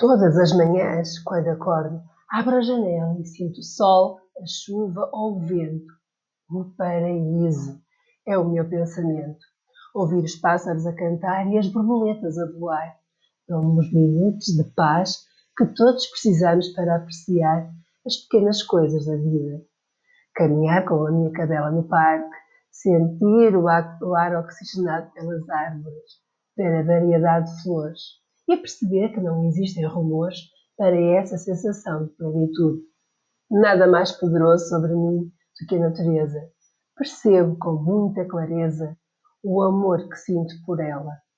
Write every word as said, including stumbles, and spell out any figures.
Todas as manhãs, quando acordo, abro a janela e sinto o sol, a chuva ou o vento. O paraíso é o meu pensamento. Ouvir os pássaros a cantar e as borboletas a voar. Dão-me os minutos de paz que todos precisamos para apreciar as pequenas coisas da vida. Caminhar com a minha cadela no parque, sentir o ar, o ar oxigenado pelas árvores, ver a variedade de flores e perceber que não existem rumores para essa sensação de plenitude. Nada mais poderoso sobre mim do que a natureza. Percebo com muita clareza o amor que sinto por ela.